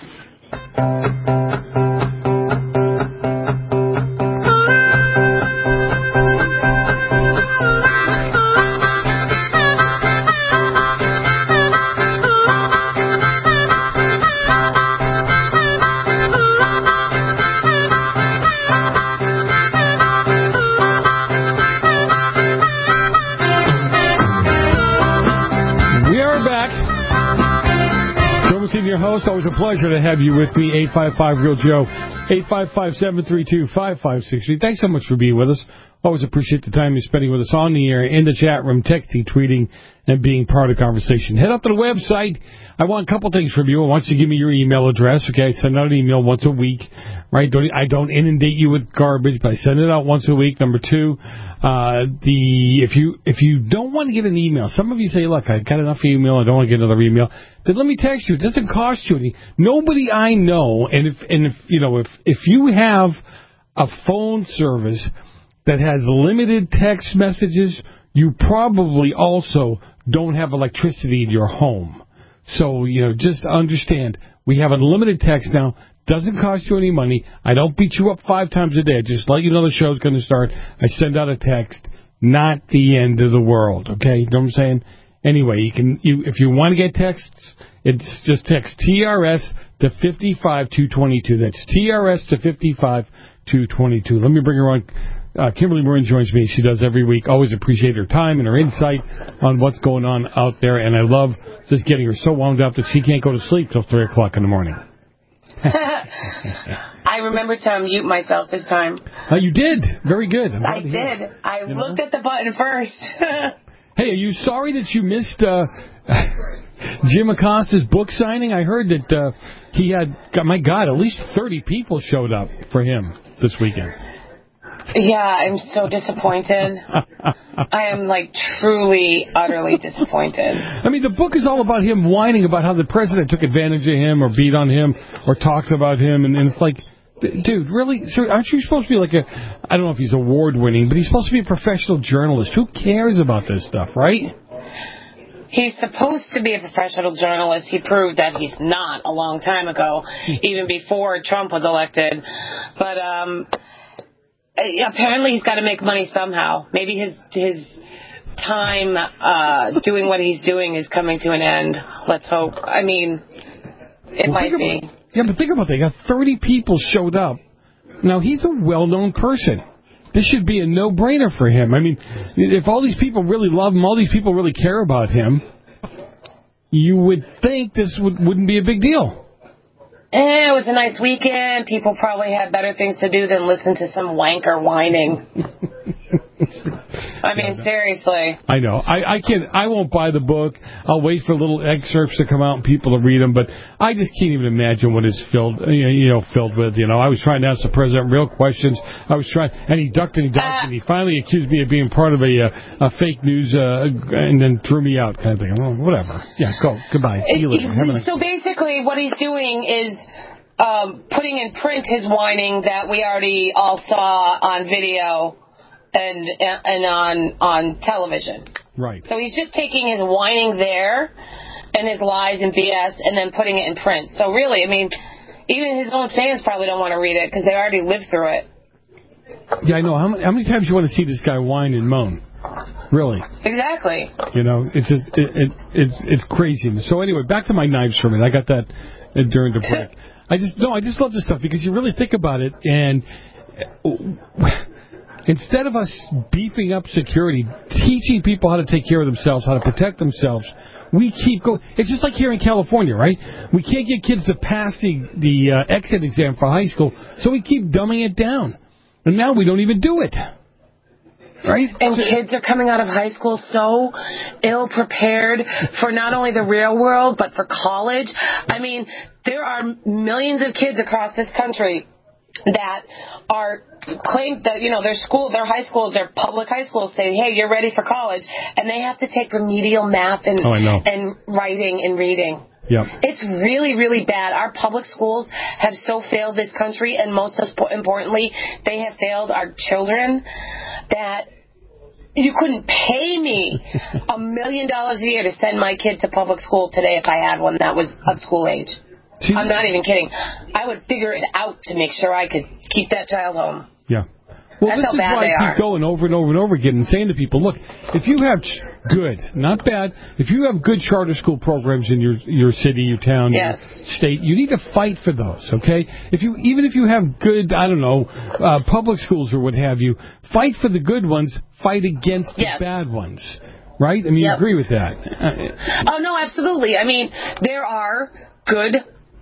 Your host, always a pleasure to have you with me. Eight five five Real Joe, eight five five, seven three two, five five six three. Thanks so much for being with us Always appreciate the time you're spending with us on the air, in the chat room, texting, tweeting, and being part of the conversation. Head up to the website. I want a couple things from you. I want you to give me your email address. Okay, I send out an email once a week. Right? Don't, I don't inundate you with garbage, but I send it out once a week. Number two, uh, the if you if you don't want to get an email, some of you say, look, I got enough email. I don't want to get another email. Then let me text you. It doesn't cost you anything. Nobody I know, and if and if you know if if you have a phone service that has limited text messages, you probably also don't have electricity in your home. So, you know, just understand, we have unlimited text now. Doesn't cost you any money. I don't beat you up five times a day. I just let you know the show's going to start. I send out a text. Not the end of the world, okay? You know what I'm saying? Anyway, you can you if you want to get texts, it's just text T R S to five two two two. That's T R S to five two two two. Let me bring her on. Uh, Kimberly Marin joins me. She does every week. Always appreciate her time and her insight on what's going on out there. And I love just getting her so wound up that she can't go to sleep till three o'clock in the morning. I remember to unmute myself this time. Uh, you did. Very good. I did. I you looked know? at the button first. Hey, are you sorry that you missed uh, Jim Acosta's book signing? I heard that uh, he had, my God, at least thirty people showed up for him this weekend. Yeah, I'm so disappointed. I am, like, truly, utterly disappointed. I mean, the book is all about him whining about how the president took advantage of him or beat on him or talked about him. And, and it's like, dude, really? So aren't you supposed to be like a, I don't know if he's award-winning, but he's supposed to be a professional journalist. Who cares about this stuff, right? He's supposed to be a professional journalist. He proved that he's not a long time ago, even before Trump was elected. But, um... apparently he's got to make money somehow. Maybe his his time uh, doing what he's doing is coming to an end. Let's hope. I mean, it well, might be. About, yeah, but think about that. You got thirty people showed up. Now, he's a well-known person. This should be a no-brainer for him. I mean, if all these people really love him, all these people really care about him, you would think this would, wouldn't be a big deal. Eh, it was a nice weekend. People probably had better things to do than listen to some wanker whining. I mean, seriously. I know. I, I can't. I won't buy the book. I'll wait for little excerpts to come out and people to read them. But I just can't even imagine what it's filled, you know, filled with. You know, I was trying to ask the president real questions. I was trying, and he ducked and he ducked, uh, and he finally accused me of being part of a a, a fake news, uh, and then threw me out, kind of thing. Well, whatever. Yeah, go. Goodbye. See you later. It, so basically, what he's doing is um, putting in print his whining that we already all saw on video. And and on on television. Right. So he's just taking his whining there and his lies and B S and then putting it in print. So really, I mean, even his own fans probably don't want to read it because they already lived through it. Yeah, I know. How many, how many times you want to see this guy whine and moan? Really? Exactly. You know, it's just it, it it's it's crazy. So anyway, back to my knives for a minute. I got that during the break. I just no, I just love this stuff because you really think about it and. Instead of us beefing up security, teaching people how to take care of themselves, how to protect themselves, we keep going. It's just like here in California, right? We can't get kids to pass the, the uh, exit exam for high school, so we keep dumbing it down. And now we don't even do it. Right? And kids are coming out of high school so ill-prepared for not only the real world, but for college. I mean, there are millions of kids across this country that are claim that, you know, their school, their high schools, their public high schools say, hey, you're ready for college. And they have to take remedial math and, oh, I know. and writing and reading. Yep. It's really, really bad. Our public schools have so failed this country, and most importantly, they have failed our children that you couldn't pay me a million dollars a year to send my kid to public school today if I had one that was of school age. See, I'm not even kidding. I would figure it out to make sure I could keep that child home. Yeah. Well, That's this how is bad why they I keep are. going over and over and over again and saying to people, look, if you have ch- good, not bad, if you have good charter school programs in your your city, your town, yes. your state, you need to fight for those, okay? If you even if you have good, I don't know, uh, public schools or what have you, fight for the good ones, fight against yes. the bad ones. Right? I mean, yep. you agree with that? Oh, no, absolutely. I mean, there are good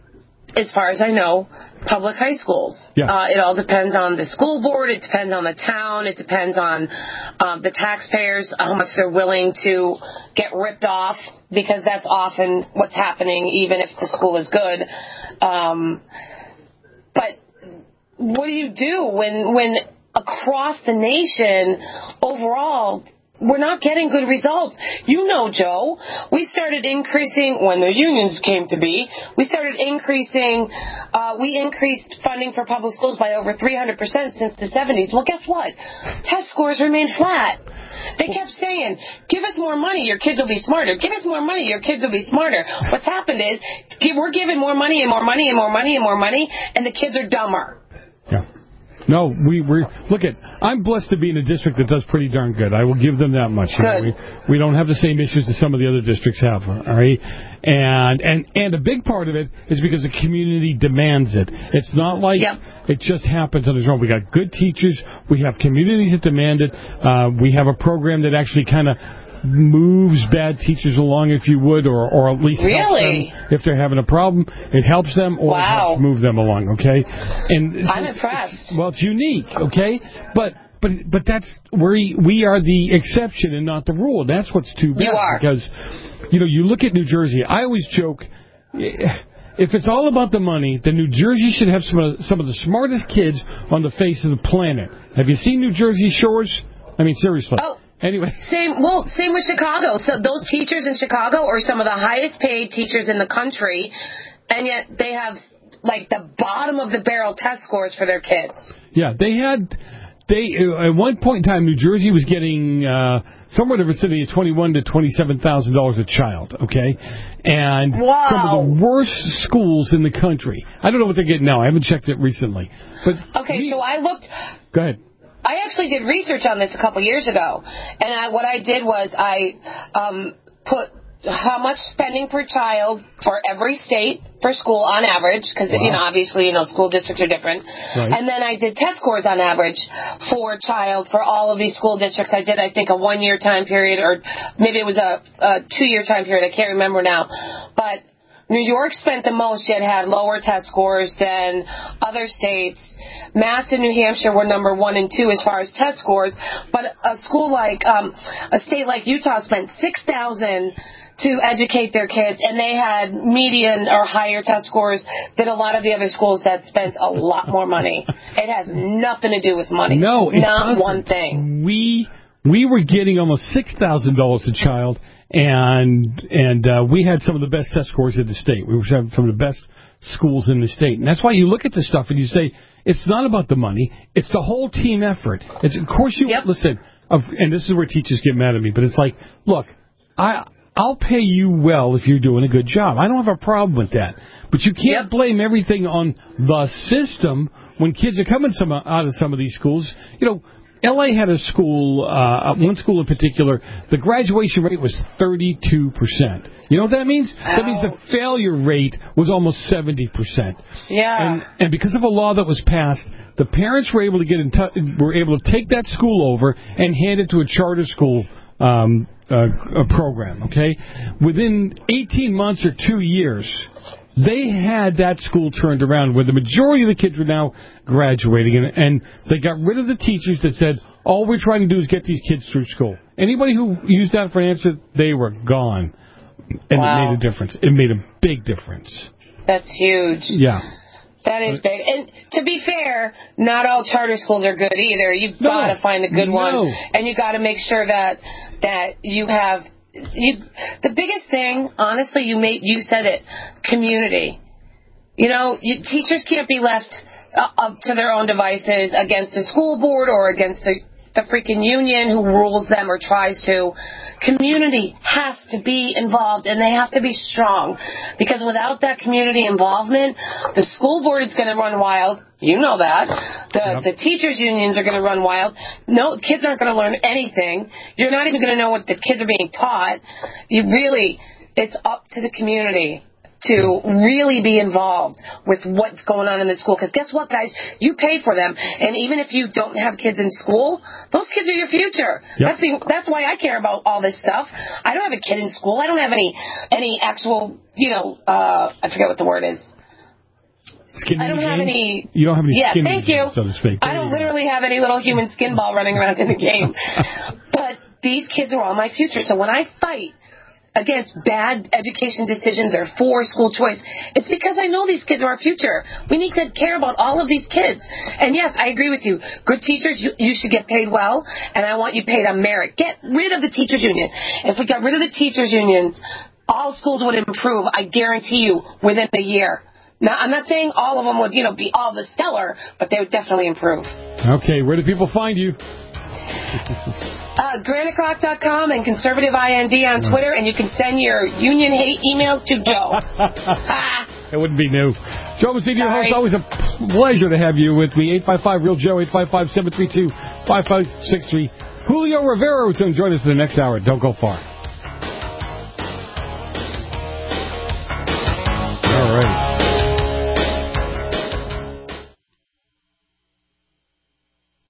as far as I know, public high schools. Yeah. Uh, it all depends on the school board. It depends on the town. It depends on um, the taxpayers, how much they're willing to get ripped off, because that's often what's happening, even if the school is good. Um, but what do you do when when across the nation, overall, we're not getting good results? You know, Joe, we started increasing, when the unions came to be, we started increasing, uh, we increased funding for public schools by over three hundred percent since the seventies. Well, guess what? Test scores remain flat. They kept saying, give us more money, your kids will be smarter. Give us more money, your kids will be smarter. What's happened is, we're giving more money and more money and more money and more money, and the kids are dumber. Yeah. No, we we look at. I'm blessed to be in a district that does pretty darn good. I will give them that much. You know, we we don't have the same issues that some of the other districts have. All right, and and and a big part of it is because the community demands it. It's not like yep. it just happens on its own. We got good teachers. We have communities that demand it. Uh, we have a program that actually kind of moves bad teachers along, if you would, or or at least really? helps them if they're having a problem. It helps them or wow. it helps move them along. Okay, and I'm impressed. Well, it's unique. Okay, but but but that's where we are the exception and not the rule. That's what's too bad. You are. Because you know, you look at New Jersey. I always joke, if it's all about the money, then New Jersey should have some of some of the smartest kids on the face of the planet. Have you seen New Jersey shores? I mean, seriously. Oh. Anyway. Same, well, same with Chicago. So those teachers in Chicago are some of the highest paid teachers in the country, and yet they have, like, the bottom of the barrel test scores for their kids. Yeah, they had, they, at one point in time, New Jersey was getting uh, somewhere in the vicinity of twenty-one thousand to twenty-seven thousand dollars a child, okay? And wow. some of the worst schools in the country. I don't know what they're getting now. I haven't checked it recently. But okay, we, so I looked. Go ahead. I actually did research on this a couple years ago, and I, what I did was I um, put how much spending per child for every state for school on average, because, wow. you know, obviously, you know, school districts are different. Right. And then I did test scores on average for child for all of these school districts. I did, I think, a one-year time period, or maybe it was a, a two-year time period. I can't remember now. But New York spent the most, yet had lower test scores than other states. Mass and New Hampshire were number one and two as far as test scores, but a school like, um, a state like Utah spent six thousand dollars to educate their kids, and they had median or higher test scores than a lot of the other schools that spent a lot more money. It has nothing to do with money. No, it not doesn't. one thing. We we were getting almost six thousand dollars a child, and and uh, we had some of the best test scores in the state. We were having some of the best schools in the state, and that's why you look at this stuff and you say, it's not about the money. It's the whole team effort. It's, of course, you yep. listen. Of, and this is where teachers get mad at me. But it's like, look, I I'll pay you well if you're doing a good job. I don't have a problem with that. But you can't yep. blame everything on the system when kids are coming some out of some of these schools. You know, L A had a school, uh, one school in particular, the graduation rate was thirty-two percent. You know what that means? Ouch. That means the failure rate was almost seventy percent. Yeah. And, and because of a law that was passed, the parents were able to get in t- were able to take that school over and hand it to a charter school um, uh, a program, okay? Within eighteen months or two years, they had that school turned around where the majority of the kids were now graduating, and, and they got rid of the teachers that said, all we're trying to do is get these kids through school. Anybody who used that for an answer, they were gone. And wow. it made a difference. It made a big difference. That's huge. Yeah. That is big. And to be fair, not all charter schools are good either. You've no, got to find a good no. one, and you got to make sure that that you have you. The biggest thing, honestly, you made you said it, community. You know, you, teachers can't be left uh, up to their own devices against a school board or against the the freaking union who rules them or tries to. Community has to be involved, and they have to be strong, because without that community involvement, the school board is going to run wild. You know that. The yep. the teachers' unions are going to run wild. No, kids aren't going to learn anything. You're not even going to know what the kids are being taught. You really, it's up to the community to really be involved with what's going on in the school. Because guess what, guys? You pay for them. And even if you don't have kids in school, those kids are your future. Yep. That's the, that's why I care about all this stuff. I don't have a kid in school. I don't have any any actual, you know, uh, I forget what the word is. Skin I don't have game? any. You don't have any yeah, skin thank in the you. game, so to speak. I don't literally have any little human skin ball running around in the game. But these kids are all my future. So when I fight against bad education decisions or for school choice, it's because I know these kids are our future. We need to care about all of these kids. And yes, I agree with you. Good teachers, you, you should get paid well, and I want you paid on merit. Get rid of the teachers union. If we got rid of the teachers unions, all schools would improve, I guarantee you, within a year. Now, I'm not saying all of them would, you know, be all the stellar, but they would definitely improve. Okay, where do people find you? Uh, Granite Rock dot com and Conservative I N D on Twitter, and you can send your union hate emails to Joe. It wouldn't be new. Joe Messina, your host, always a pleasure to have you with me. eight five five, REAL Joe, eight five five, seven three two, five five six three. Julio Rivera will join us for the next hour. Don't go far.